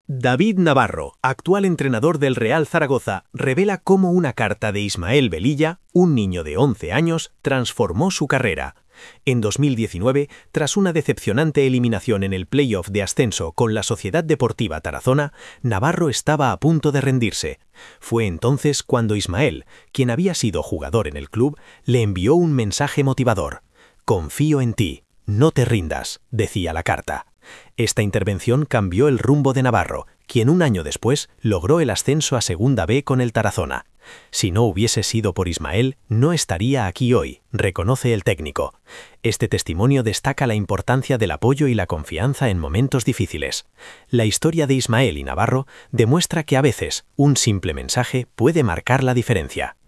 David Navarro, actual entrenador del Real Zaragoza, revela cómo una carta de Ismael Velilla, un niño de 11 años, transformó su carrera. En 2019, tras una decepcionante eliminación en el playoff de ascenso con la Sociedad Deportiva Tarazona, Navarro estaba a punto de rendirse. Fue entonces cuando Ismael, quien había sido jugador en el club, le envió un mensaje motivador. «Confío en ti, no te rindas», decía la carta. Esta intervención cambió el rumbo de Navarro, quien un año después logró el ascenso a Segunda B con el Tarazona. Si no hubiese sido por Ismael, no estaría aquí hoy, reconoce el técnico. Este testimonio destaca la importancia del apoyo y la confianza en momentos difíciles. La historia de Ismael y Navarro demuestra que a veces un simple mensaje puede marcar la diferencia.